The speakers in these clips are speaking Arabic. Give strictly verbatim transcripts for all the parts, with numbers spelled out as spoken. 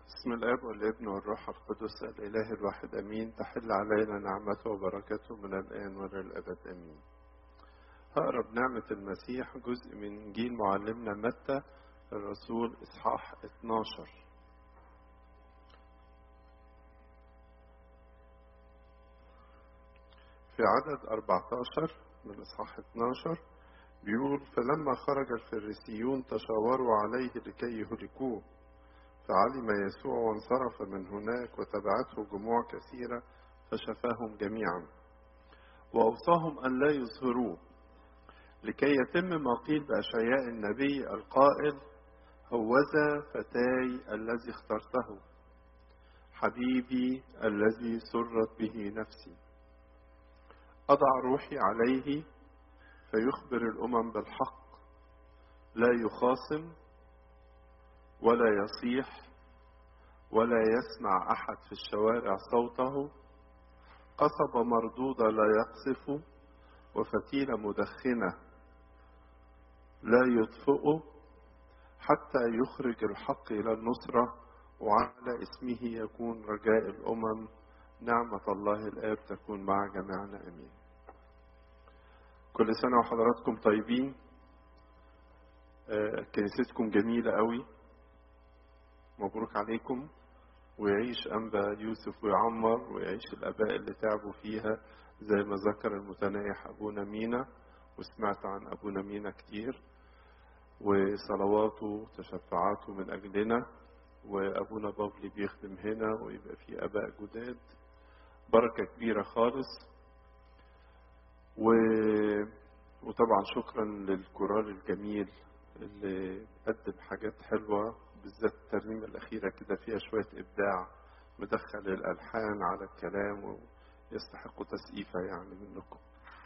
بسم الآب والابن والروح القدس الإله الواحد أمين. تحل علينا نعمته وبركته من الآن وإلى الأبد أمين. هقرأ بنعمة المسيح جزء من إنجيل معلمنا متى الرسول إصحاح اتناشر. في عدد أربعة عشر من إصحاح اتناشر بيقول: فلما خرج الفريسيون تشاوروا عليه لكي يهلكوه، فعلم يسوع وانصرف من هناك وتبعته جموع كثيرة فشفاهم جميعا، وأوصاهم أن لا يظهروه، لكي يتم ما قيل بأشعياء النبي القائل: هوذا فتاي الذي اخترته، حبيبي الذي سرت به نفسي، أضع روحي عليه فيخبر الأمم بالحق، لا يخاصم ولا يصيح ولا يسمع أحد في الشوارع صوته، قصبة مردودة لا يقصف، وفتيلة مدخنة لا يطفئ، حتى يخرج الحق إلى النصرة، وعلى اسمه يكون رجاء الأمم. نعمة الله الآب تكون مع جميعنا أمين. كل سنة وحضراتكم طيبين. كنيستكم جميلة قوي، مبروك عليكم، ويعيش أنبا يوسف ويعمر، ويعيش الآباء اللي تعبوا فيها زي ما ذكر المتنايح أبونا مينا، وسمعت عن أبونا مينا كتير وصلواته وتشفعاته من أجلنا، وأبونا بابلي بيخدم هنا، ويبقى في آباء جداد، بركة كبيرة خالص. و... وطبعا شكرا للكورال الجميل اللي قدم حاجات حلوة، بالذات الترنيمة الأخيرة كده فيها شوية إبداع، مدخل الألحان على الكلام، ويستحقوا تسقيفة يعني منكم.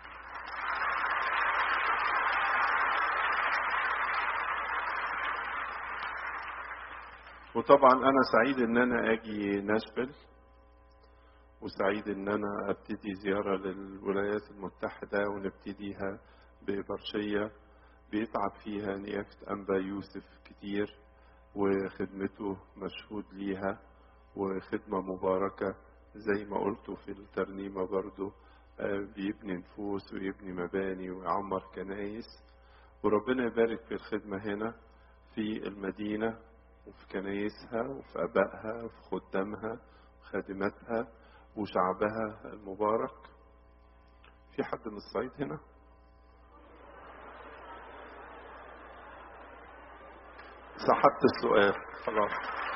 وطبعا أنا سعيد إن أنا أجي ناشفيل، وسعيد إن أنا أبتدي زيارة للولايات المتحدة، ونبتديها ببرشية بيتعب فيها نيافة أنبا يوسف كتير، وخدمته مشهود ليها، وخدمة مباركة زي ما قلتوا في الترنيمة برضو، بيبني نفوس ويبني مباني ويعمر كنايس، وربنا يبارك في الخدمة هنا في المدينة وفي كنايسها وفي أبائها وفي خدامها وخادماتها وشعبها المبارك. في حد من الصعيد هنا؟ سحبت السؤال خلاص.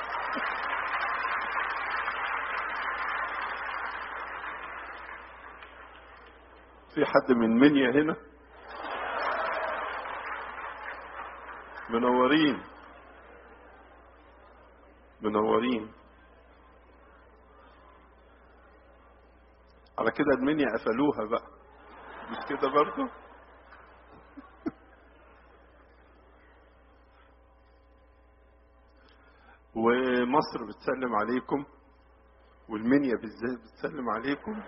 في حد من منيا هنا؟ منورين منورين. على كده المنيا قفلوها بقى، مش كده برضو؟ ومصر بتسلم عليكم، والمنيا بالذات بتسلم عليكم،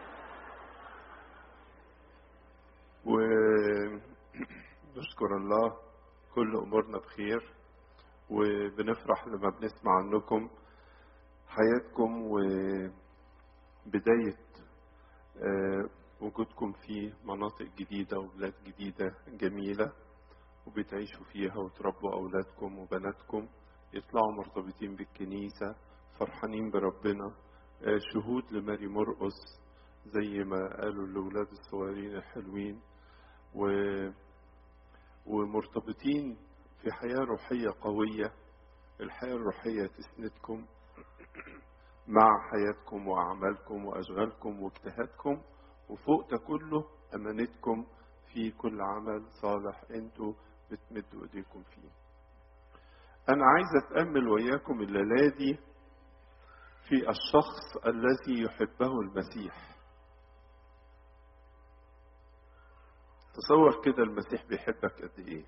ونشكر الله كل أمورنا بخير، وبنفرح لما بنسمع عنكم حياتكم وبداية وجودكم في مناطق جديدة وبلاد جديدة جميلة، وبتعيشوا فيها وتربوا أولادكم وبناتكم يطلعوا مرتبطين بالكنيسة، فرحانين بربنا، شهود لماري مرقس زي ما قالوا الأولاد الصغيرين الحلوين، و... ومرتبطين في حياة روحية قوية. الحياة الروحية تسندكم مع حياتكم وأعمالكم وأشغالكم واجتهادكم، وفوق ده كله أمانتكم في كل عمل صالح أنتوا بتمدوا إيديكم فيه. أنا عايز أتأمل وياكم الليلة دي في الشخص الذي يحبه المسيح. تصور كده المسيح بيحبك قد إيه؟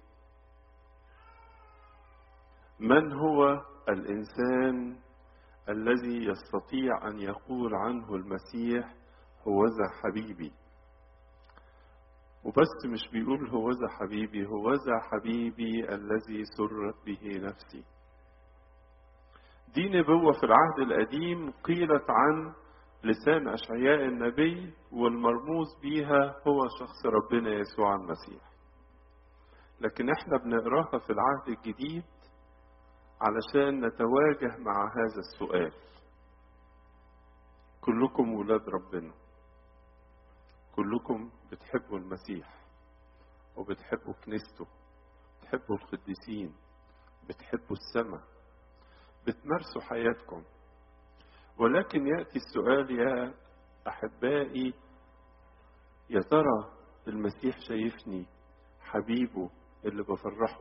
من هو الإنسان الذي يستطيع أن يقول عنه المسيح هوذا حبيبي؟ وبس مش بيقول هوذا حبيبي، هوذا حبيبي الذي سرت به نفسي. دي نبوة في العهد القديم قيلت عن لسان أشعياء النبي، والمرموز بيها هو شخص ربنا يسوع المسيح. لكن احنا بنقراها في العهد الجديد علشان نتواجه مع هذا السؤال. كلكم ولاد ربنا، كلكم بتحبوا المسيح وبتحبوا كنيسته، بتحبوا القديسين، بتحبوا السماء، بتمارسوا حياتكم. ولكن يأتي السؤال يا أحبائي، يا ترى المسيح شايفني حبيبه اللي بفرحه؟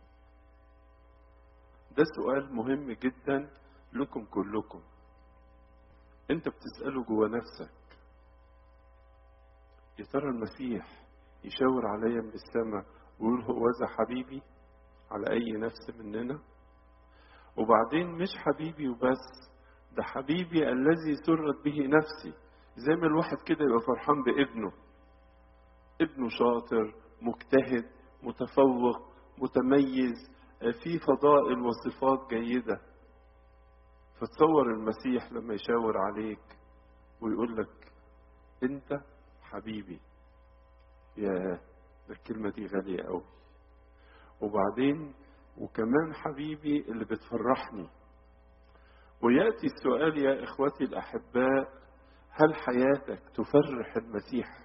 ده سؤال مهم جدا لكم كلكم. انت بتسأله جوا نفسك، يا ترى المسيح يشاور عليا من السماء ويقول هو ذا حبيبي على أي نفس مننا؟ وبعدين مش حبيبي وبس، ده حبيبي الذي سرت به نفسي. زي ما الواحد كده يبقى فرحان بابنه، ابنه شاطر مجتهد متفوق متميز في فضائل وصفات جيدة، فتصور المسيح لما يشاور عليك ويقول لك انت حبيبي. يا الكلمة دي غالية قوي. وبعدين وكمان حبيبي اللي بتفرحني. ويأتي السؤال يا إخوتي الأحباء، هل حياتك تفرح المسيح؟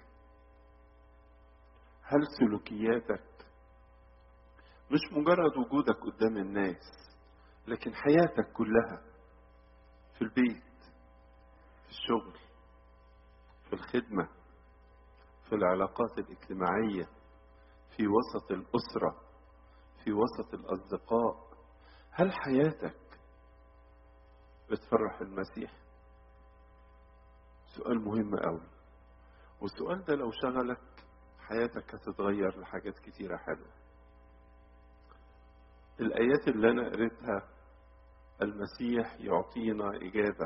هل سلوكياتك مش مجرد وجودك قدام الناس، لكن حياتك كلها في البيت، في الشغل، في الخدمة، في العلاقات الاجتماعية، في وسط الأسرة، في وسط الأصدقاء، هل حياتك بتفرح المسيح؟ سؤال مهم قوي. والسؤال ده لو شغلك حياتك هتتغير لحاجات كتيرة حلوة. الآيات اللي أنا قريتها المسيح يعطينا إجابة.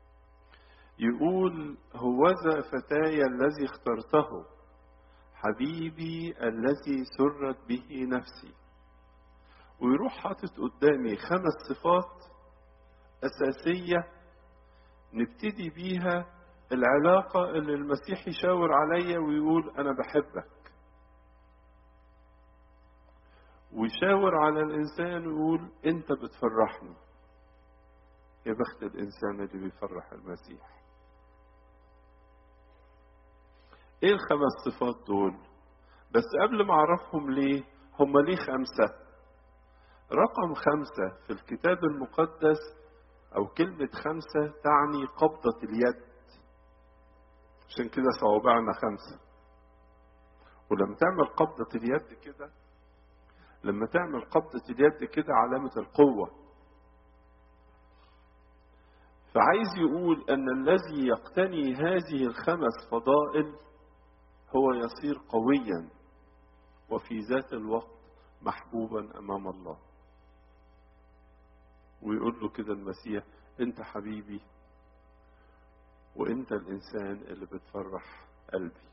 يقول هوذا فتاي الذي اخترته، حبيبي الذي سرت به نفسي. ويروح حاطط قدامي خمس صفات أساسية نبتدي بيها العلاقة اللي المسيح يشاور عليا ويقول أنا بحبك، ويشاور على الإنسان ويقول أنت بتفرحني. يا بخت الإنسان اللي بيفرح المسيح. إيه الخمس صفات دول؟ بس قبل ما أعرفهم ليه، هم ليه خمسة؟ رقم خمسة في الكتاب المقدس أو كلمة خمسة تعني قبضة اليد، عشان كده صوابعنا خمسة. ولما تعمل قبضة اليد كده، لما تعمل قبضة اليد كده علامة القوة. فعايز يقول أن الذي يقتني هذه الخمس فضائل هو يصير قويا وفي ذات الوقت محبوبا أمام الله. ويقول له كده المسيح أنت حبيبي وأنت الإنسان اللي بتفرح قلبي.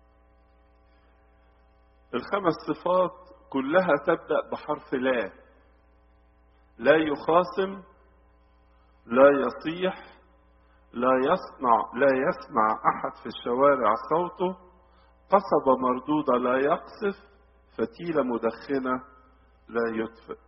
الخمس صفات كلها تبدأ بحرف لا. لا يخاصم، لا يصيح، لا يصنع لا يسمع أحد في الشوارع صوته، قصبة مردودة لا يقصف، فتيلة مدخنة لا يطفئ.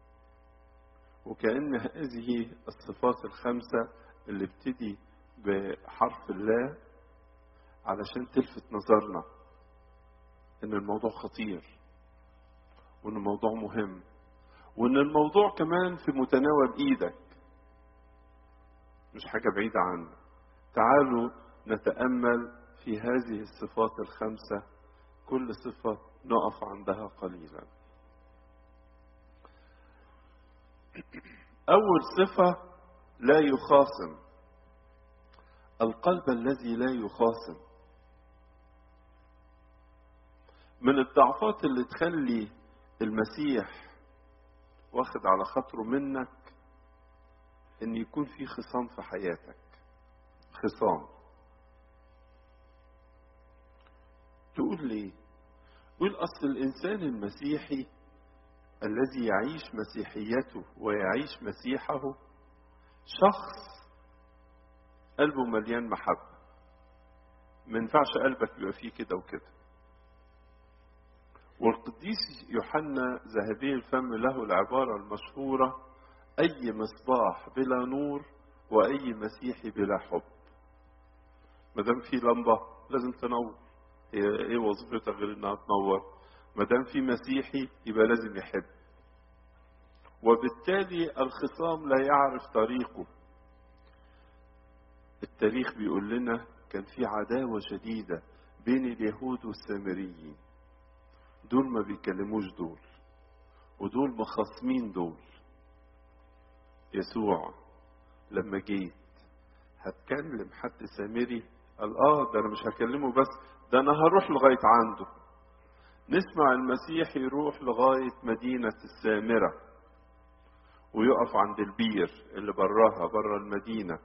وكأن هذه الصفات الخمسة اللي بتدي بحرف الله علشان تلفت نظرنا ان الموضوع خطير، وان الموضوع مهم، وان الموضوع كمان في متناول ايدك، مش حاجة بعيدة عنك. تعالوا نتأمل في هذه الصفات الخمسة، كل صفة نقف عندها قليلا. أول صفة لا يخاصم. القلب الذي لا يخاصم من الضعفات اللي تخلي المسيح واخد على خاطره منك ان يكون في خصام في حياتك. خصام. تقول ليه؟ قول اصل الانسان المسيحي الذي يعيش مسيحيته ويعيش مسيحه شخص قلبه مليان محبة، ما ينفعش قلبك يبقى فيه كده وكده. والقديس يوحنا ذهبي الفم له العبارة المشهورة: أي مصباح بلا نور وأي مسيحي بلا حب. ما دام في لمبة لازم تنور، هي ايه وظيفتها غير انها تنور؟ ما دام في مسيحي يبقى لازم يحب. وبالتالي الخصام لا يعرف طريقه. التاريخ بيقول لنا كان في عداوة شديدة بين اليهود والسامريين، دول ما بيكلموش دول، ودول مخاصمين دول. يسوع لما جيت هتكلم حد سامري، قال اه ده انا مش هكلمه بس، ده انا هروح لغاية عنده. نسمع المسيح يروح لغاية مدينة السامرة ويقف عند البير اللي براها بره المدينة،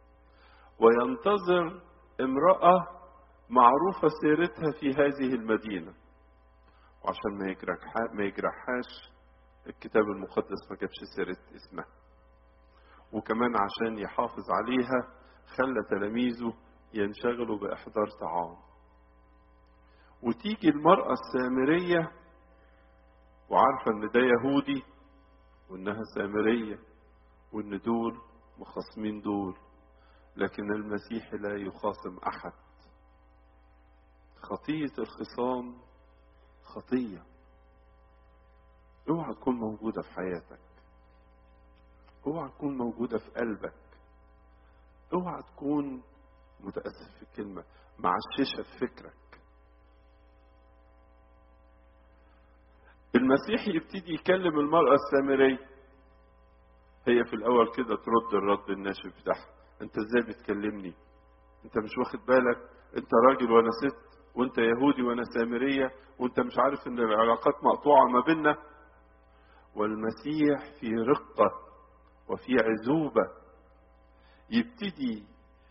وينتظر امرأة معروفة سيرتها في هذه المدينة، وعشان ما يجرح ما يجرحهاش الكتاب المقدس ما جابش سيرة اسمها، وكمان عشان يحافظ عليها خلى تلاميذه ينشغلوا بإحضار طعام. وتيجي المرأة السامرية وعارفة ان ده يهودي وانها سامرية وان دول مخاصمين دول، لكن المسيح لا يخاصم احد. خطية الخصام خطية اوعى تكون موجودة في حياتك، اوعى تكون موجودة في قلبك، اوعى تكون، متأسف في الكلمة، معششة في فكرك. المسيح يبتدي يكلم المرأة السامرية، هي في الأول كده ترد الرد الناشف بتاعها: أنت إزاي بتكلمني؟ أنت مش واخد بالك؟ أنت راجل وأنا ست، وأنت يهودي وأنا سامرية، وأنت مش عارف إن العلاقات مقطوعة ما بيننا؟ والمسيح في رقة وفي عزوبة يبتدي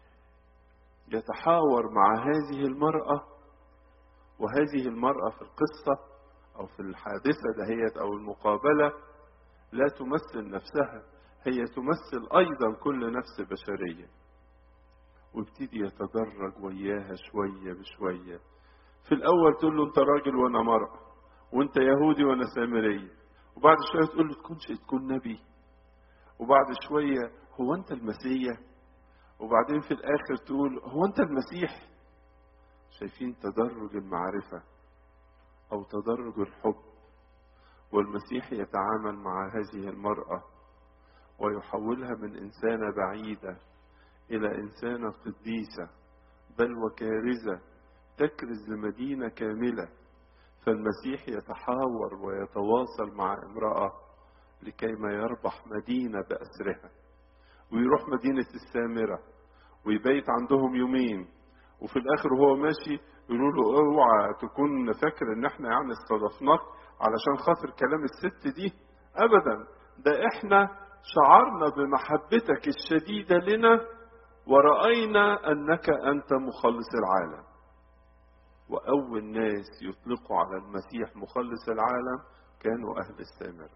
يتحاور مع هذه المرأة، وهذه المرأة في القصة أو في الحادثة دهيت أو المقابلة لا تمثل نفسها، هي تمثل أيضا كل نفس بشرية. وابتدي يتدرج وياها شوية بشوية. في الأول تقول له أنت راجل وأنا مرأة، وأنت يهودي وأنا سامرية، وبعد شوية تقول له تكونش تكون نبي، وبعد شوية هو أنت المسيح، وبعدين في الآخر تقول هو أنت المسيح. شايفين تدرج المعرفة أو تدرج الحب؟ والمسيح يتعامل مع هذه المرأة ويحولها من إنسانة بعيدة إلى إنسانة قديسة، بل وكارزة تكرز لمدينة كاملة. فالمسيح يتحاور ويتواصل مع امرأة لكيما يربح مدينة بأسرها، ويروح مدينة السامرة ويبيت عندهم يومين، وفي الآخر وهو ماشي يقولوا له اوعى تكون فاكر ان احنا يعني استضفناك علشان خاطر كلام الست دي، ابدا، ده احنا شعرنا بمحبتك الشديدة لنا ورأينا انك انت مخلص العالم. واول ناس يطلقوا على المسيح مخلص العالم كانوا اهل السامرة.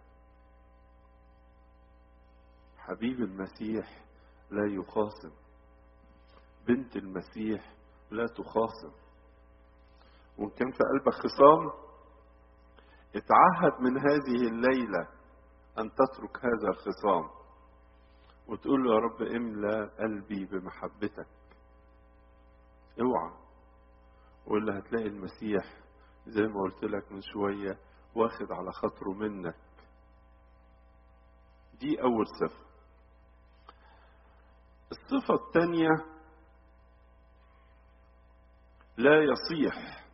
حبيب المسيح لا يخاصم، بنت المسيح لا تخاصم. وإن كان في قلبك خصام اتعهد من هذه الليلة أن تترك هذا الخصام وتقول له يا رب املأ قلبي بمحبتك. اوعى، ولا هتلاقي المسيح زي ما قلت لك من شوية واخد على خاطره منك. دي أول صفة. الصفة الثانية لا يصيح.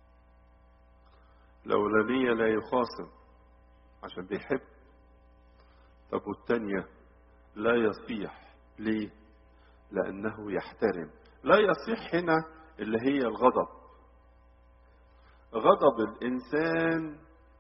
الأولانية لا يخاصم عشان بيحب. طب والتانية لا يصيح ليه؟ لأنه يحترم. لا يصيح هنا اللي هي الغضب. غضب الإنسان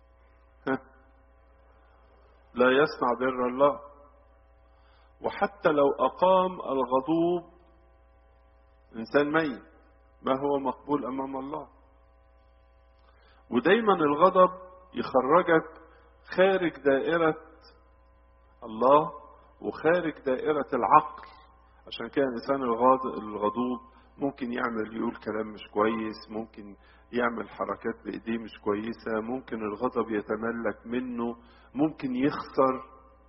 لا يصنع بر الله، وحتى لو أقام الغضوب إنسان ميت ما هو مقبول أمام الله. ودايما الغضب يخرجك خارج دائرة الله وخارج دائرة العقل. عشان كده الإنسان الغضوب ممكن يعمل يقول كلام مش كويس، ممكن يعمل حركات بإيديه مش كويسة، ممكن الغضب يتملك منه، ممكن يخسر.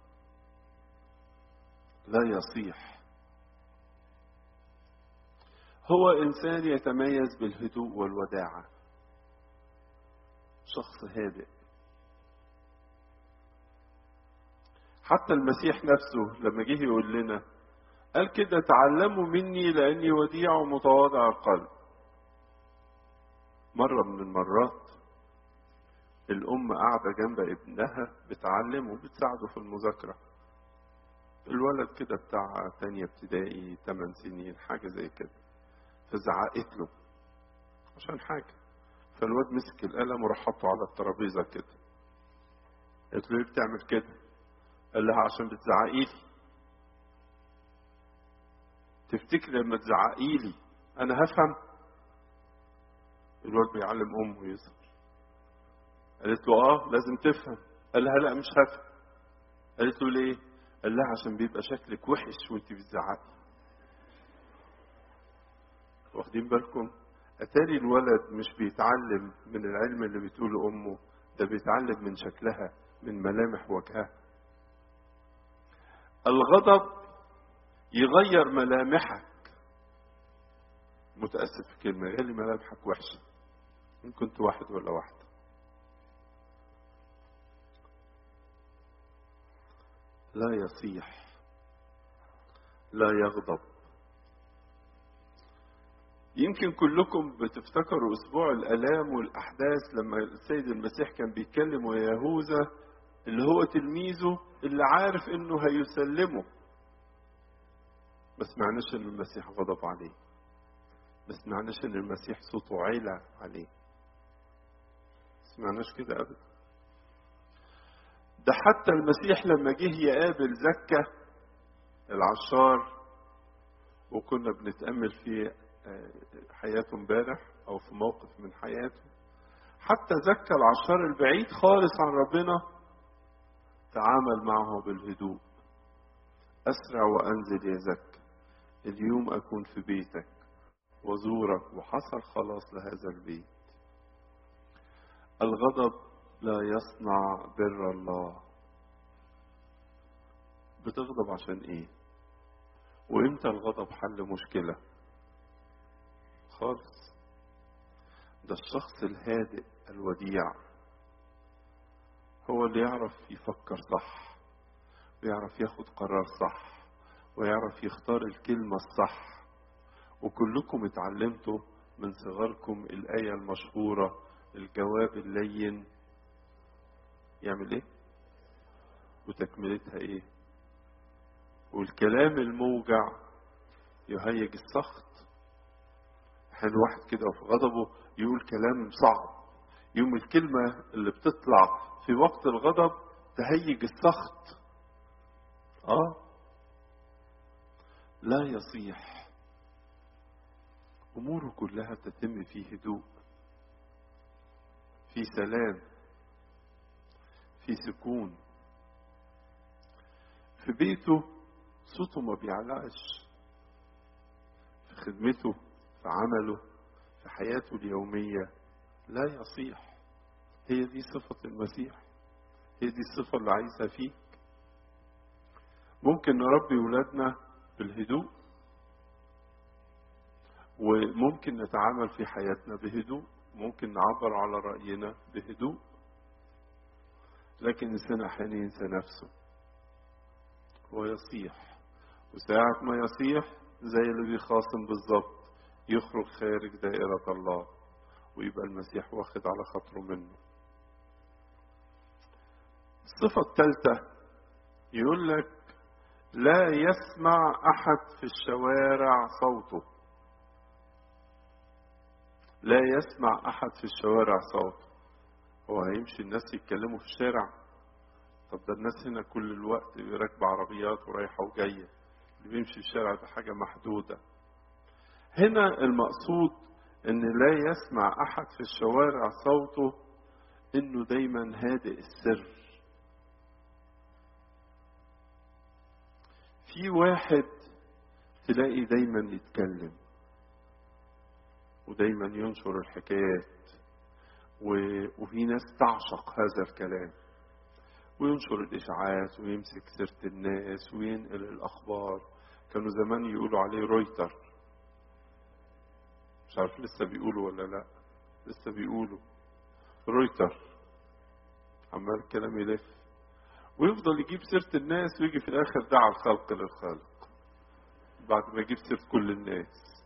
لا يصيح. هو إنسان يتميز بالهدوء والوداعة، شخص هادئ. حتى المسيح نفسه لما جه يقول لنا قال كده تعلموا مني لأني وديع ومتواضع القلب. مرة من المرات الأم قاعدة جنب ابنها بتعلمه وبتساعده في المذاكرة. الولد كده بتاع تانية ابتدائي تمن سنين حاجة زي كده، فزعقت له عشان حاجة، فالواد مسك القلم وراح حطه على الترابيزة كده. قالت له ايه بتعمل كده؟ قال لها عشان بتزعقي لي. تفتكر لما تزعقي لي انا هفهم؟ الواد بيعلم امه يظهر. قالت له اه لازم تفهم. قال لها لا مش هفهم. قالت له ليه؟ قال لها عشان بيبقى شكلك وحش وانت بتزعقي. واخدين بالكم؟ اتاري الولد مش بيتعلم من العلم اللي بتقوله امه، ده بيتعلم من شكلها، من ملامح وجهها. الغضب يغير ملامحك. متأسف في كلمة، يخلي ملامحك وحشة إن كنت واحد ولا واحدة. لا يصيح، لا يغضب. يمكن كلكم بتفتكروا أسبوع الآلام والأحداث لما السيد المسيح كان بيتكلم ويهوذا اللي هو تلميذه اللي عارف إنه هيسلمه. ما سمعناش إن المسيح غضب عليه، ما سمعناش إن المسيح صوته علا عليه، ما سمعناش كده أبدا. ده حتى المسيح لما جه يقابل زكا العشار، وكنا بنتأمل في حياته امبارح أو في موقف من حياته، حتى زكا العشار البعيد خالص عن ربنا تعامل معه بالهدوء. أسرع وأنزل يا زكا، اليوم أكون في بيتك وزورك، وحصل خلاص لهذا البيت. الغضب لا يصنع بر الله. بتغضب عشان ايه؟ وامتى الغضب حل مشكلة؟ خالص. ده الشخص الهادئ الوديع هو اللي يعرف يفكر صح، ويعرف ياخد قرار صح، ويعرف يختار الكلمة الصح. وكلكم اتعلمتوا من صغركم الآية المشهورة الجواب اللين يعمل ايه؟ وتكملتها ايه؟ والكلام الموجع يهيج السخط. حين واحد كده في غضبه يقول كلام صعب، يوم الكلمة اللي بتطلع في وقت الغضب تهيج السخط. اه لا يصيح. اموره كلها تتم في هدوء، في سلام، في سكون. في بيته صوته ما بيعلقش، في خدمته، في عمله، في حياته اليومية لا يصيح. هي دي صفة المسيح، هي دي الصفة اللي عايزها فيك. ممكن نربي ولادنا بالهدوء، وممكن نتعامل في حياتنا بهدوء، ممكن نعبر على رأينا بهدوء، لكن الإنسان أحيانا ينسى نفسه ويصيح. وساعة ما يصيح زي اللي بيخاصم بالظبط يخرج خارج دائرة الله، ويبقى المسيح واخد على خاطره منه. الصفة الثالثة يقول لك لا يسمع أحد في الشوارع صوته. لا يسمع أحد في الشوارع صوته. هو هيمشي الناس يتكلموا في الشارع؟ طب ده الناس هنا كل الوقت راكبة عربيات ورايحة وجاية، اللي بيمشي في الشارع ده حاجة محدودة. هنا المقصود ان لا يسمع احد في الشوارع صوته، انه دايما هادئ السر. في واحد تلاقي دايما يتكلم ودايما ينشر الحكايات، وفي ناس تعشق هذا الكلام وينشر الإشاعات ويمسك سيرة الناس وينقل الأخبار. كانوا زمان يقولوا عليه رويتر، مش عارف لسه بيقولوا ولا لا، لسه بيقولوا رويتر، عمال الكلام يلف ويفضل يجيب سيرة الناس ويجي في الآخر دعا الخلق للخالق بعد ما يجيب سيرة كل الناس.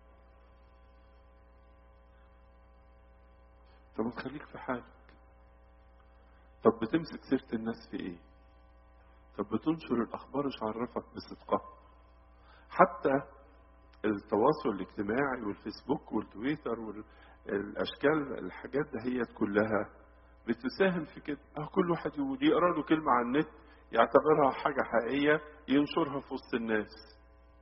طب ما تخليك في حالك. طب بتمسك سيرة الناس في ايه؟ طب بتنشر الأخبار ايش عرفك بصدقها؟ حتى التواصل الاجتماعي والفيسبوك والتويتر والأشكال الحاجات ده هي كلها بتساهم في كده. اه كل واحد يقرأ له كلمة على النت يعتبرها حاجة حقيقية ينشرها في وسط الناس.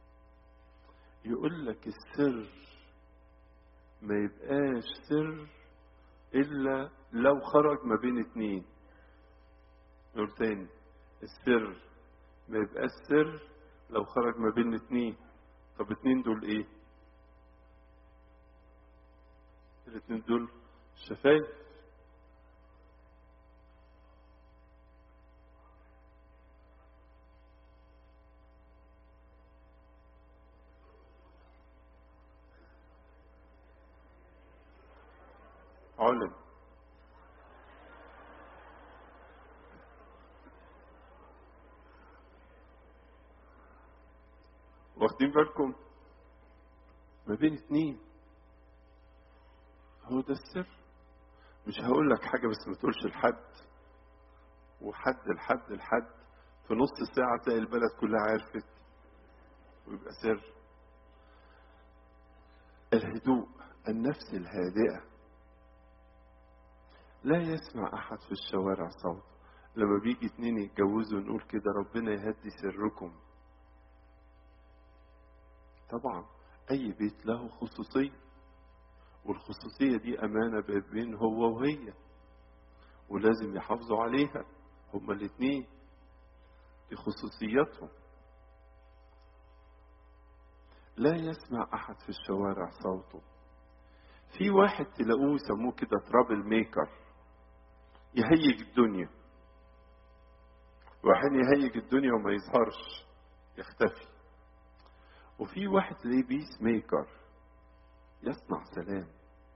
يقول لك السر ما يبقاش سر إلا لو خرج ما بين اتنين. نقول تاني، السر ما يبقاش سر لو خرج ما بين اتنين. طب اتنين دول ايه؟ الاتنين دول الشفايف. علم. واخدين بالكم؟ ما بين اتنين، هو ده السر. مش هقول لك حاجة بس ما تقولش لحد، وحد لحد لحد في نص ساعة تلاقي البلد كلها عرفت ويبقى سر. الهدوء، النفس الهادئة. لا يسمع أحد في الشوارع صوت. لما بيجي اتنين يتجوزوا نقول كده ربنا يهدي سركم. طبعا أي بيت له خصوصية، والخصوصية دي أمانة بين هو وهي، ولازم يحافظوا عليها هما الاتنين، دي خصوصياتهم. لا يسمع أحد في الشوارع صوته. في واحد تلاقوه يسموه كده ترابل ميكر، يهيج الدنيا، واحد يهيج الدنيا وما يظهرش، يختفي. وفي واحد تلاقيه بيس ميكر، يصنع سلام،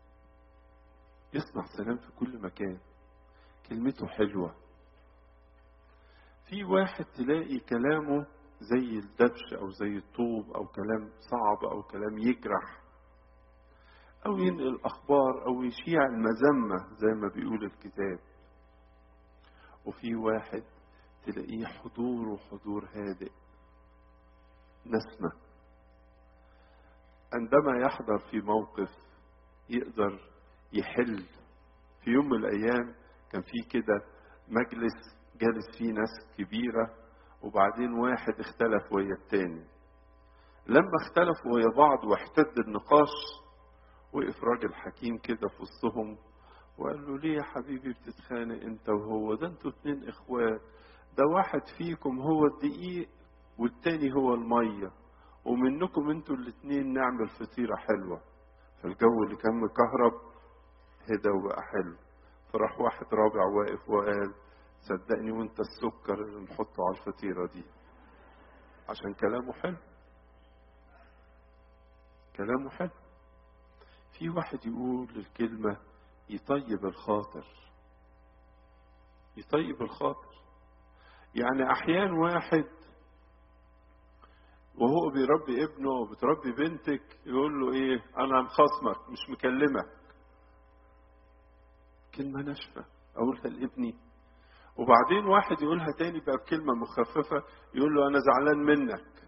يصنع سلام في كل مكان، كلمته حلوة. في واحد تلاقي كلامه زي الدبش أو زي الطوب أو كلام صعب أو كلام يجرح أو ينقل أخبار أو يشيع المذمة زي ما بيقول الكتاب. وفي واحد تلاقيه حضور حضور هادئ، نسمة. عندما يحضر في موقف يقدر يحل. في يوم من الأيام كان في كده مجلس جالس فيه ناس كبيرة، وبعدين واحد اختلف ويا التاني. لما اختلفوا ويا بعض واحتد النقاش، وقف راجل حكيم كده في وسطهم وقال له ليه يا حبيبي بتتخانق انت وهو؟ ده انتوا اتنين اخوات، ده واحد فيكم هو الدقيق والتاني هو المية، ومنكم انتوا الاتنين نعمل فطيرة حلوة. فالجو اللي كان مكهرب هدى وبقى حلو. فراح واحد رابع واقف وقال صدقني وانت السكر اللي نحطه على الفطيرة دي، عشان كلامه حلو، كلامه حلو. في واحد يقول الكلمة يطيب الخاطر، يطيب الخاطر. يعني أحيان واحد وهو بيربي ابنه وبتربي بنتك يقول له ايه، انا مخاصمك مش مكلمك، كلمة ناشفة اقولها لابني. وبعدين واحد يقولها تاني بقى بكلمة مخففة، يقول له انا زعلان منك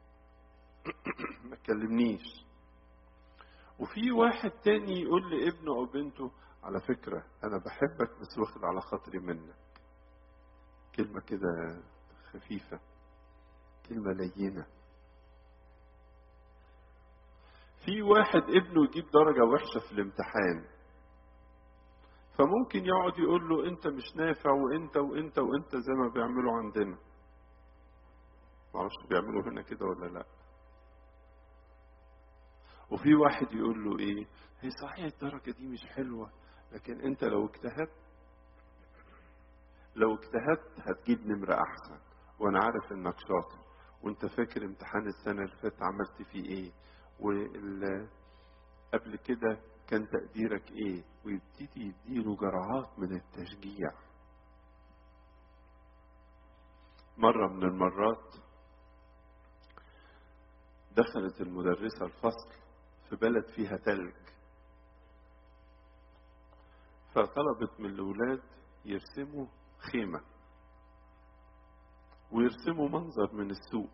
ما تكلمنيش. وفي واحد تاني يقول لابنه او بنته على فكرة انا بحبك بس واخد على خاطري منك، كلمة كده خفيفة، كلمة لينة. في واحد ابنه يجيب درجة وحشة في الامتحان، فممكن يقعد يقول له انت مش نافع وانت وانت وانت زي ما بيعملوا عندنا. معرفش بيعملوا هنا كده ولا لا. وفي واحد يقول له ايه، هي صحيح الدرجة دي مش حلوة، لكن انت لو اجتهدت لو اجتهدت هتجيب نمرة احسن، وانا عارف انك شاطر، وانت فاكر امتحان السنة اللي فاتت عملت فيه ايه، وقبل كده كان تقديرك ايه، ويبتدي يديله جرعات من التشجيع. مرة من المرات دخلت المدرسة الفصل في بلد فيها تلج، فطلبت من الأولاد يرسموا خيمة ويرسموا منظر من السوق.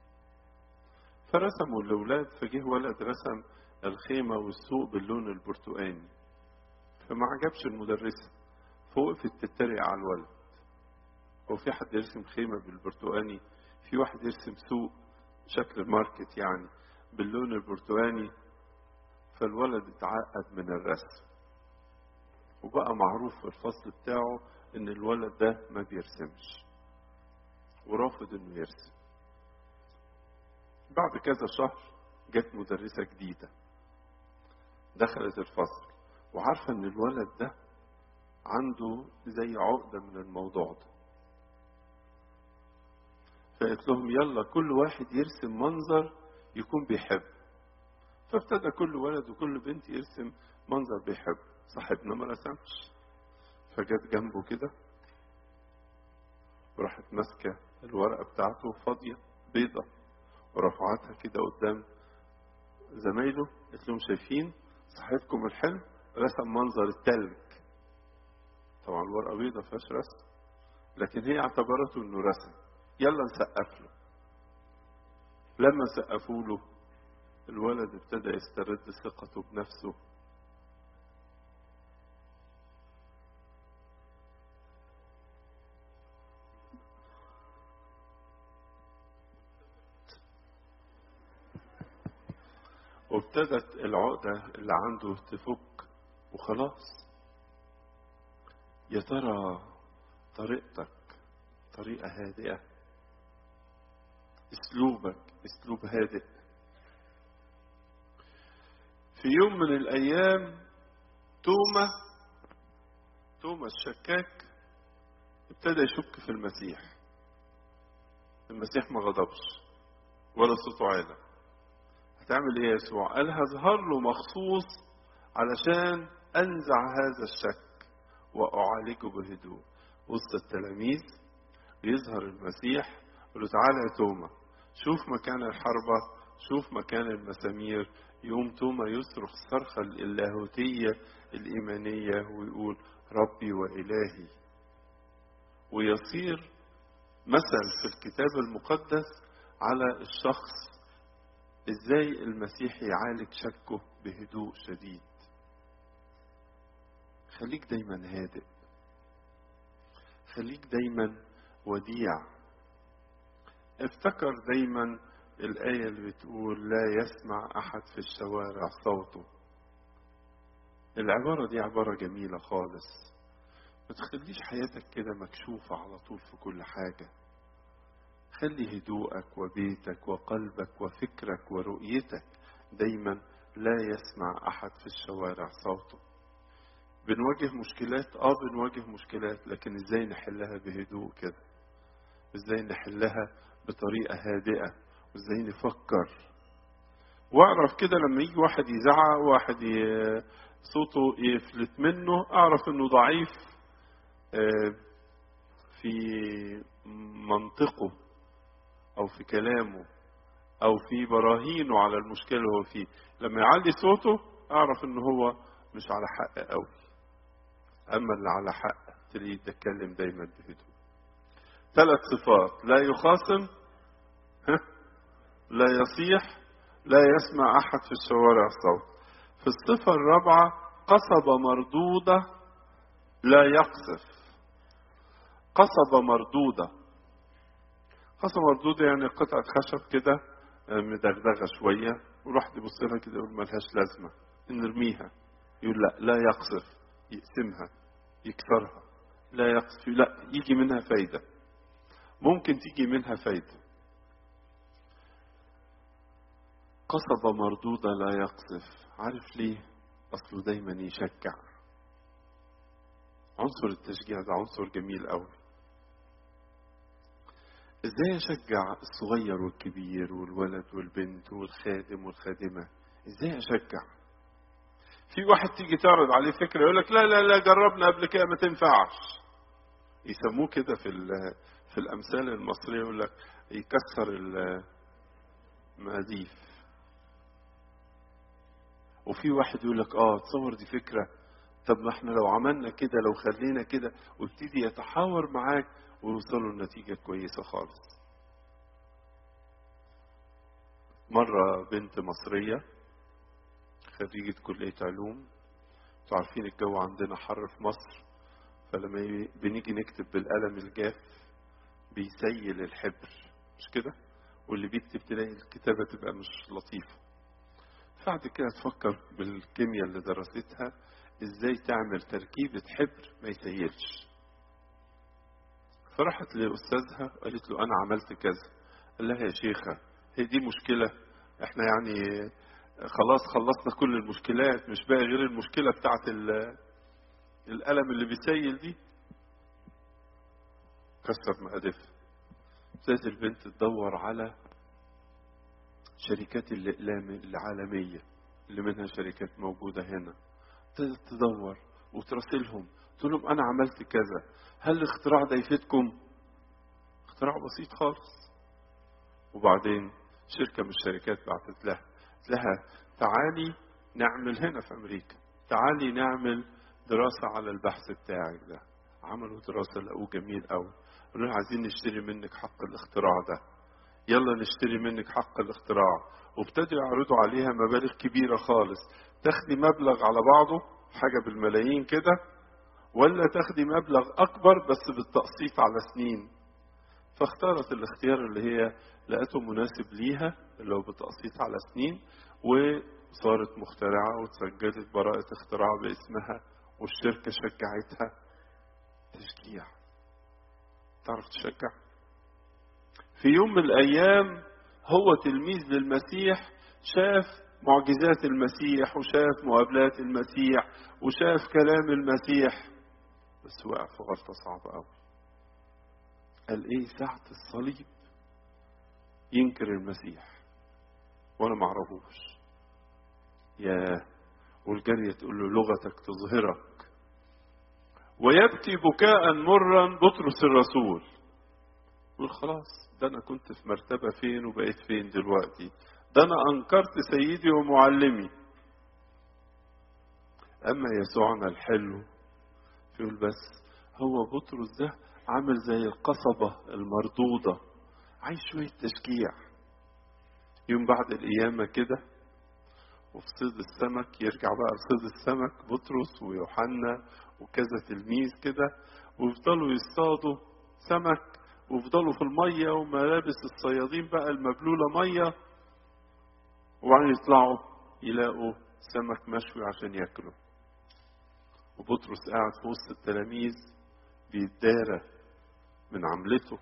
فرسموا الأولاد، فجه ولد رسم الخيمة والسوق باللون البرتقاني، فما عجبش المدرسة، فوقفت تتريق على الولد. هو في حد يرسم خيمة بالبرتقاني؟ في واحد يرسم سوق شكل ماركت يعني باللون البرتقاني؟ فالولد اتعقد من الرسم، وبقى معروف في الفصل بتاعه ان الولد ده ما بيرسمش ورافض انه يرسم. بعد كذا شهر جت مدرسة جديدة دخلت الفصل، وعارفة ان الولد ده عنده زي عقدة من الموضوع ده، فقالت لهم يلا كل واحد يرسم منظر يكون بيحب. فابتدى كل ولد وكل بنت يرسم منظر بيحب. صاحبنا ما رسمش، فجت جنبه كده وراحت ماسكة الورقة بتاعته فاضية بيضة ورفعتها كده قدام زمايله، قالت لهم شايفين صاحبكم الحلو رسم منظر التلج. طبعا الورقة بيضة فيهاش رسم، لكن هي اعتبرته انه رسم، يلا نسقف له. لما سقفوا له الولد ابتدى يسترد ثقته بنفسه، وابتدت العقدة اللي عنده تفك وخلاص. يا ترى طريقتك طريقة هادئة، اسلوبك اسلوب هادئ. في يوم من الايام توما توما الشكاك ابتدى يشك في المسيح. المسيح ما غضبش ولا صوته عالي. هتعمل ايه يا يسوع؟ قال هظهر له مخصوص علشان انزع هذا الشك واعالجه بهدوء. وسط التلاميذ يظهر المسيح يقول له تعالى يا توما، شوف مكان الحربة، شوف مكان المسامير. يقوم توما يصرخ الصرخة اللاهوتية الإيمانية ويقول ربي وإلهي. ويصير مثل في الكتاب المقدس على الشخص ازاي المسيح يعالج شكه بهدوء شديد. خليك دايما هادئ، خليك دايما وديع. افتكر دايما الآية اللي بتقول لا يسمع أحد في الشوارع صوته. العبارة دي عبارة جميلة خالص. ما تخليش حياتك كده مكشوفة على طول في كل حاجة. خلي هدوءك وبيتك وقلبك وفكرك ورؤيتك دايما لا يسمع أحد في الشوارع صوته. بنواجه مشكلات، اه بنواجه مشكلات، لكن ازاي نحلها بهدوء كده، ازاي نحلها بطريقة هادئة، وازاي نفكر. واعرف كده لما يجي واحد يزعق، واحد ي... صوته يفلت منه، اعرف انه ضعيف في منطقه او في كلامه او في براهينه على المشكلة اللي هو فيه. لما يعلي صوته اعرف انه هو مش على حق قوي. اما اللي على حق تلاقيه يتكلم دايما بهدوء. ثلاث صفات: لا يخاصم، لا يصيح، لا يسمع احد في الشوارع صوت. في الصفة الرابعة قصبة مردودة لا يقصف. قصبة مردودة، قصبة مردودة يعني قطعة خشب كده مدغدغة شوية، والواحد يبص لها كده يقول ملهاش لازمة نرميها. يقول لا، لا يقصف، يقسمها، يكسرها. لا يقصف، لا يجي منها فايدة. ممكن تيجي منها فايدة. قصبة مردودة لا يقذف. عارف ليه؟ أصله دايما يشجع. عنصر التشجيع ده عنصر جميل قوي. ازاي اشجع الصغير والكبير والولد والبنت والخادم والخادمة؟ ازاي اشجع؟ في واحد تيجي تعرض عليه فكرة يقول لك لا لا لا جربنا قبل كده ما تنفعش. يسموه كده في في الامثال المصرية، يقول لك يكسر المقاديف. وفي واحد يقول لك اه تصور دي فكرة، طب ما احنا لو عملنا كده لو خلينا كده، ويبتدي يتحاور معاك ويوصلوا لنتيجة كويسة خالص. مرة بنت مصرية خريجة كلية علوم، انتوا عارفين الجو عندنا حر في مصر، فلما بنيجي نكتب بالقلم الجاف بيسيل الحبر، مش كده؟ واللي بيكتب تلاقي الكتابة تبقى مش لطيفة. بعد كده تفكر بالكيمياء اللي درستها ازاي تعمل تركيبة حبر ما يسيلش. فراحت لأستاذها قالت له أنا عملت كذا. قال لها يا شيخة هي دي مشكلة؟ احنا يعني خلاص خلصنا كل المشكلات، مش باقي غير المشكلة بتاعت القلم اللي بيسيل دي. كسر مقاديفها. ابتدت البنت تدور على شركات الأقلام العالمية اللي منها شركات موجودة هنا. ابتدت تدور وتراسلهم، تقول لهم أنا عملت كذا، هل الاختراع ده يفيدكم؟ اختراع بسيط خالص. وبعدين شركة من الشركات بعتت لها قالت لها تعالي نعمل هنا في أمريكا، تعالي نعمل دراسة على البحث بتاعك ده. عملوا دراسة لقوه جميل قوي. قالوا لها عايزين نشتري منك حق الاختراع ده، يلا نشتري منك حق الاختراع. وابتدوا يعرضوا عليها مبالغ كبيرة خالص، تاخدي مبلغ على بعضه حاجة بالملايين كده، ولا تاخدي مبلغ أكبر بس بالتقسيط على سنين. فاختارت الاختيار اللي هي لقته مناسب ليها، اللي هو بالتقسيط على سنين، وصارت مخترعة وتسجلت براءة اختراع باسمها، والشركة شجعتها. تشجيع. تعرف تشجع؟ في يوم من الأيام هو تلميذ للمسيح، شاف معجزات المسيح وشاف مقابلات المسيح وشاف كلام المسيح، بس وقع في غلطة صعبة قوي. قال ايه ساعة الصليب ينكر المسيح وانا معرفوش. ياه. والجارية تقول له لغتك تظهرك. ويبكي بكاء مرا بطرس الرسول، يقول خلاص ده انا كنت في مرتبة فين وبقيت فين دلوقتي، ده انا انكرت سيدي ومعلمي. اما يسوعنا الحلو يقول بس هو بطرس ده عامل زي القصبة المردودة، عايز شوية تشجيع. يوم بعد القيامة كده وفي صيد السمك، يرجع بقى لصيد السمك بطرس ويوحنا وكذا تلميذ كده، ويفضلوا يصطادوا سمك ويفضلوا في المية وملابس الصيادين بقى المبلولة مية، وبعدين يطلعوا يلاقوا سمك مشوي عشان ياكلوا. وبطرس قاعد في وسط التلاميذ بيتدارى من عملته.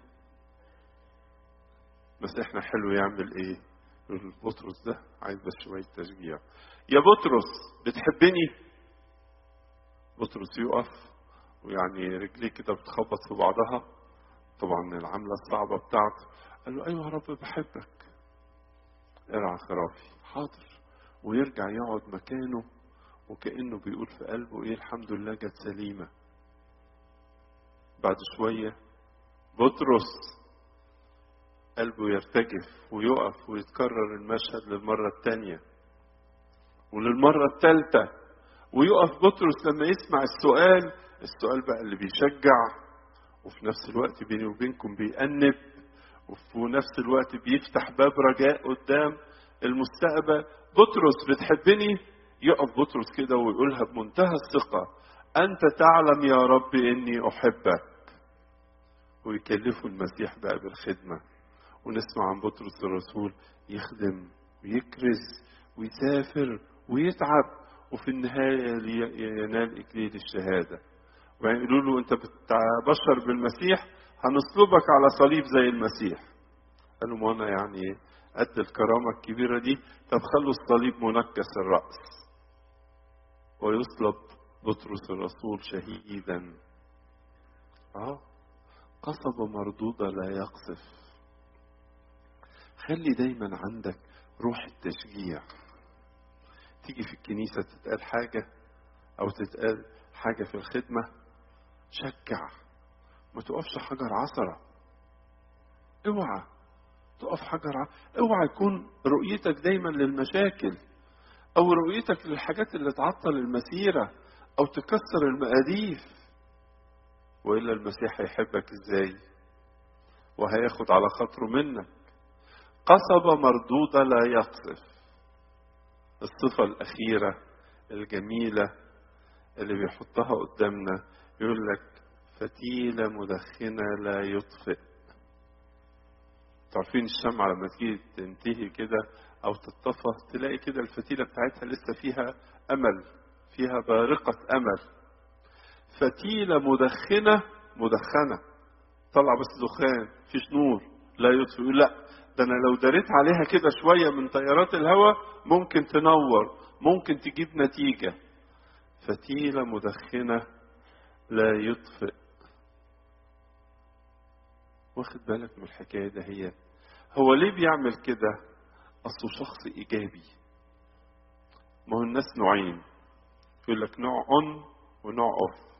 بس احنا حلو يعمل ايه؟ يقول بطرس ده عايز بس شوية تشجيع. يا بطرس بتحبني؟ بطرس يقف ويعني رجليه كده بتخبط في بعضها، طبعا العملة الصعبة بتاعته. قال له ايوه يا رب بحبك، ارعى خرافي. حاضر. ويرجع يقعد مكانه وكأنه بيقول في قلبه ايه الحمد لله جت سليمة. بعد شوية بطرس قلبه يرتجف ويقف ويتكرر المشهد للمرة الثانية وللمرة الثالثة، ويقف بطرس لما يسمع السؤال، السؤال بقى اللي بيشجع وفي نفس الوقت بيني وبينكم بيأنب، وفي نفس الوقت بيفتح باب رجاء قدام المستقبل. بطرس بتحبني؟ يقف بطرس كده ويقولها بمنتهى الثقة، أنت تعلم يا رب إني أحبك. ويكلفوا المسيح بقى بالخدمة. ونسمع عن بطرس الرسول يخدم ويكرز ويسافر ويتعب، وفي النهاية ينال إكليل الشهادة. ويقولوا له أنت بتبشر بالمسيح، هنصلبك على صليب زي المسيح. قالوا ما أنا يعني قد الكرامة الكبيرة دي، طب خلوا الصليب منكس الرأس ويصلب بطرس الرسول شهيدا. اه قصبة مردودة لا يقصف. خلي دايما عندك روح التشجيع. تيجي في الكنيسة تتقال حاجة أو تتقال حاجة في الخدمة، شجع، ما تقفش حجر عثرة. اوعى تقف حجر عثرة. اوعى يكون رؤيتك دايما للمشاكل أو رؤيتك للحاجات اللي تعطل المسيرة أو تكسر المقاديف. وإلا المسيح هيحبك إزاي وهياخد على خاطره منك. قصبة مردودة لا يقصف. الصفة الأخيرة الجميلة اللي بيحطها قدامنا يقول لك فتيلة مدخنة لا يطفئ. تعرفين الشمعة لما تيجي تنتهي كده أو تتطفى تلاقي كده الفتيلة بتاعتها لسه فيها أمل، فيها بارقة أمل. فتيلة مدخنة مدخنة طلع بس دخان فيش نور لا يطفئ. يقول لا ده أنا لو داريت عليها كده شوية من تيارات الهواء ممكن تنور، ممكن تجيب نتيجة. فتيلة مدخنة لا يطفئ. واخد بالك من الحكاية ده؟ هي هو ليه بيعمل كده؟ أصله شخص إيجابي. ما هو الناس نوعين، يقول لك نوع أون ونوع أوف.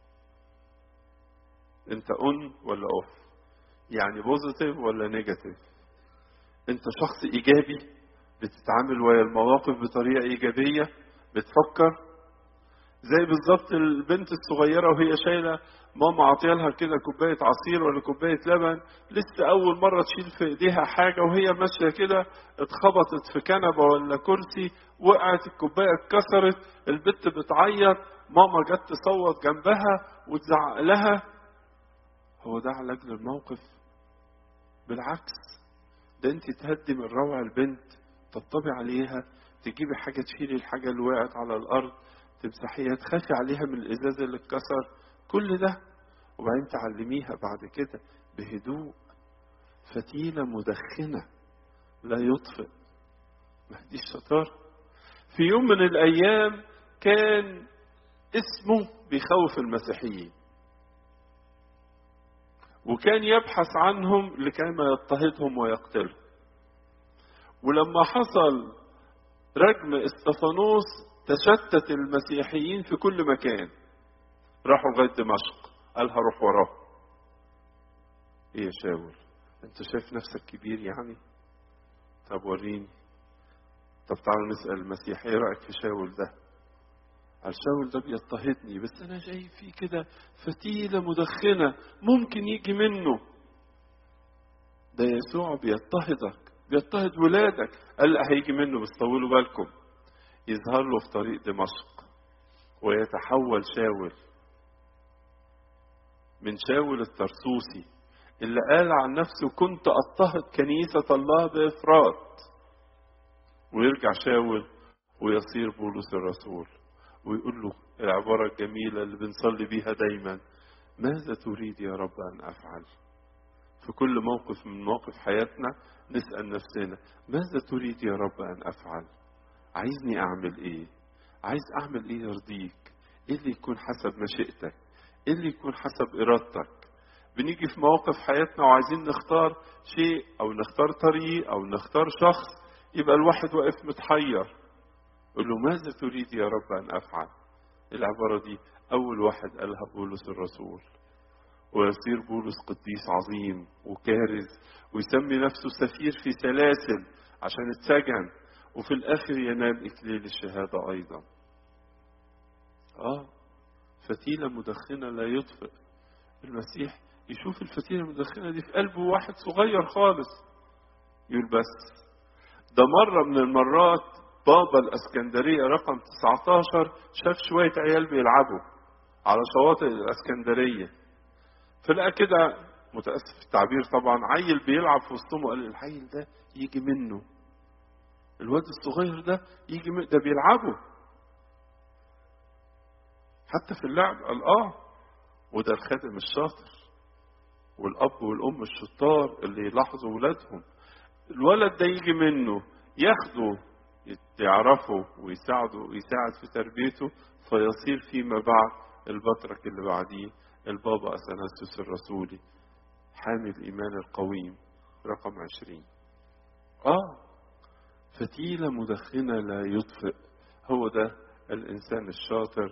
أنت أون ولا أوف؟ يعني بوزيتيف ولا نيجاتيف؟ أنت شخص إيجابي بتتعامل ويا المواقف بطريقة إيجابية، بتفكر زي بالظبط البنت الصغيرة وهي شايلة ماما عطيالها كده كوباية عصير ولا كوباية لبن، لسه أول مرة تشيل في إيديها حاجة وهي ماشية كده اتخبطت في كنبة ولا كرسي، وقعت الكوباية اتكسرت، البنت بتعيط، ماما جت تصوت جنبها وتزعق لها. هو ده علاج للموقف؟ بالعكس، ده انت تهدي من روع البنت، تطبي عليها، تجيبي حاجة تشيلي الحاجة اللي وقعت على الأرض، تمسحيها، تخافي عليها من الإزاز اللي اتكسر، كل ده، وبعدين تعلميها بعد كده بهدوء. فتيلة مدخنة لا يطفئ. ما دي الشطارة. في يوم من الأيام كان اسمه بيخوف المسيحيين، وكان يبحث عنهم لكيما يضطهدهم ويقتلهم. ولما حصل رجم استفانوس تشتت المسيحيين في كل مكان، راحوا لغاية دمشق، قال هروح وراه. ايه يا شاول، انت شايف نفسك كبير يعني؟ طب وريني. طب تعالوا نسأل المسيح ايه رأيك في شاول ده؟ قال شاول ده بيضطهدني بس انا شايف فيه كده فتيلة مدخنة ممكن يجي منه. ده يسوع بيضطهدك، بيضطهد ولادك. قال لا هيجي منه، بس طولوا بالكم. يظهر له في طريق دمشق ويتحول شاول من شاول الترسوسي اللي قال عن نفسه كنت اضطهد كنيسة الله بإفراط، ويرجع شاول ويصير بولس الرسول ويقول له العبارة الجميلة اللي بنصلي بيها دايما: ماذا تريد يا رب أن أفعل؟ في كل موقف من مواقف حياتنا نسأل نفسنا ماذا تريد يا رب أن أفعل؟ عايزني أعمل إيه؟ عايز أعمل إيه يرضيك؟ إيه اللي يكون حسب مشيئتك؟ إيه اللي يكون حسب إرادتك؟ بنيجي في مواقف حياتنا وعايزين نختار شيء أو نختار طريق أو نختار شخص، يبقى الواحد واقف متحير، يقول له ماذا تريد يا رب أن أفعل؟ العبارة دي أول واحد قالها بولس الرسول، ويصير بولس قديس عظيم وكارز ويسمي نفسه سفير في سلاسل عشان اتسجن، وفي الآخر ينال إكليل الشهادة أيضا. آه فتيلة مدخنة لا يطفئ. المسيح يشوف الفتيلة المدخنة دي في قلبه واحد صغير خالص، يقول بس ده مرة من المرات بابا الاسكندرية رقم تسعة عشر شاف شوية عيال بيلعبوا على شواطئ الاسكندرية، فلقى كده، متأسف التعبير طبعا، عيل بيلعب في وسطهم، وقال العيل ده يجي منه، الواد الصغير ده يجي منه، ده بيلعبوا حتى في اللعب. قال اه وده الخادم الشاطر والاب والام الشطار اللي يلاحظوا ولادهم. الولد ده يجي منه ياخده يعرفه ويساعده ويساعد في تربيته، فيصير فيما بعد البطرك اللي بعديه البابا أثناسيوس الرسولي حامل الإيمان القويم رقم عشرين. آه فتيلة مدخنة لا يطفئ، هو ده الإنسان الشاطر.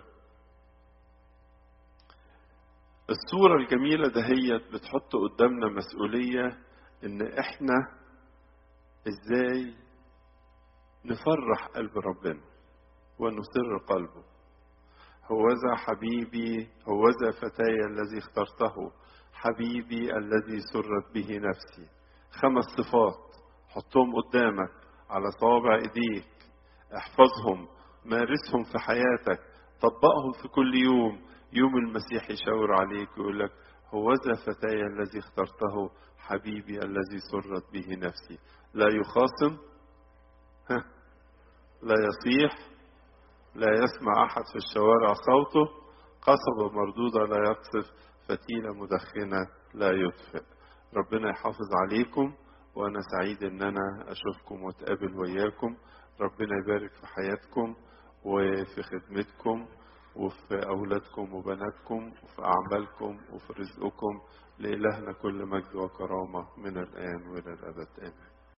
الصورة الجميلة دهيت بتحط قدامنا مسؤولية إن إحنا إزاي نفرح قلب ربنا ونسر قلبه. هوذا حبيبي، هوذا فتاي الذي اخترته، حبيبي الذي سرت به نفسي. خمس صفات حطهم قدامك على صوابع ايديك، احفظهم، مارسهم في حياتك، طبقهم في كل يوم. يوم المسيح يشاور عليك ويقول لك هوذا فتاي الذي اخترته، حبيبي الذي سرت به نفسي. لا يخاصم، ها، لا يصيح، لا يسمع أحد في الشوارع صوته، قصبة مردودة لا يقصف، فتيلة مدخنة لا يطفئ. ربنا يحافظ عليكم، وأنا سعيد إن أنا أشوفكم وأتقابل وياكم. ربنا يبارك في حياتكم وفي خدمتكم وفي أولادكم وبناتكم وفي أعمالكم وفي رزقكم. لإلهنا كل مجد وكرامة من الآن وإلى الأبد آمين.